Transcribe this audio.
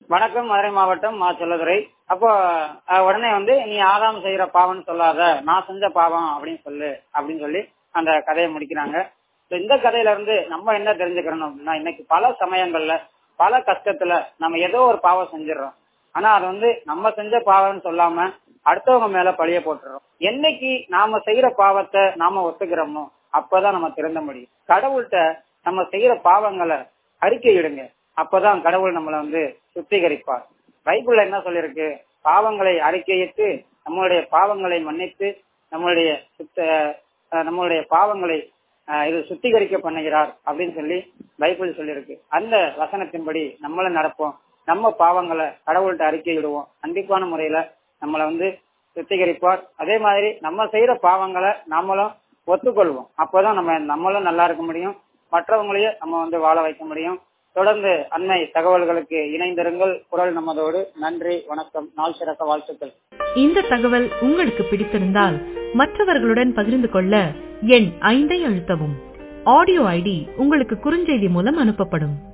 வணக்கம், மதுரை மாவட்டம் மா செல்லதுரை. அப்போ உடனே நீ ஆதாம் செய்யற பாவம்னு சொல்லாத, நான் செஞ்ச பாவம் அப்படின்னு சொல்லி அந்த கதையை முடிக்கிறாங்க. இந்த கதையில இருந்து நம்ம என்ன தெரிஞ்சுக்கிறோம் அப்படின்னா, இன்னைக்கு பல சமயங்கள்ல பல கஷ்டத்துல நம்ம ஏதோ ஒரு பாவம் செஞ்சிடறோம். ஆனா அது நம்ம செஞ்ச பாவம்னு சொல்லாம அடுத்தவங்க மேல பழிய போட்டுறோம். என்னைக்கு நாம செய்யற பாவத்தை நாம ஒத்துக்கிறோமோ அப்பதான் நம்ம திருந்த முடியும். கடவுள்கிட்ட நம்ம செய்யற பாவங்களை அறிக்கையிடுங்க, அப்பதான் கடவுள் நம்மளை சுத்திகரிப்பார். பைபிள்ல என்ன சொல்லிருக்கு? பாவங்களை அறிக்கையிட்டு நம்மளுடைய பாவங்களை மன்னித்து நம்மளுடைய பாவங்களை இது சுத்திகரிக்க பண்ணுகிறார் அப்படின்னு சொல்லி பைபிள் சொல்லியிருக்கு. அந்த வசனத்தின்படி நம்மளும் நடப்போம். நம்ம பாவங்களை கடவுள்கிட்ட அறிக்கையிடுவோம். கண்டிப்பான முறையில நம்மளை சுத்திகரிப்பார். அதே மாதிரி நம்ம செய்யற பாவங்களை நாமளும் ஒத்துக்கொள்வோம். அப்பதான் நம்மளும் நல்லா இருக்க முடியும், மற்றவங்களையும் நம்ம வாழ வைக்க முடியும். தொடர்ந்து அண்மை தகவல்களுக்கு இணைந்திருங்கள். குரல் நமதோடு. நன்றி, வணக்கம், நாள் சிறக்க வாழ்த்துக்கள். இந்த தகவல் உங்களுக்கு பிடித்திருந்தால் மற்றவர்களுடன் பகிர்ந்து கொள்ள எண் 5 அழுத்தவும். ஆடியோ ஐடி உங்களுக்கு குறுஞ்செய்தி மூலம் அனுப்பப்படும்.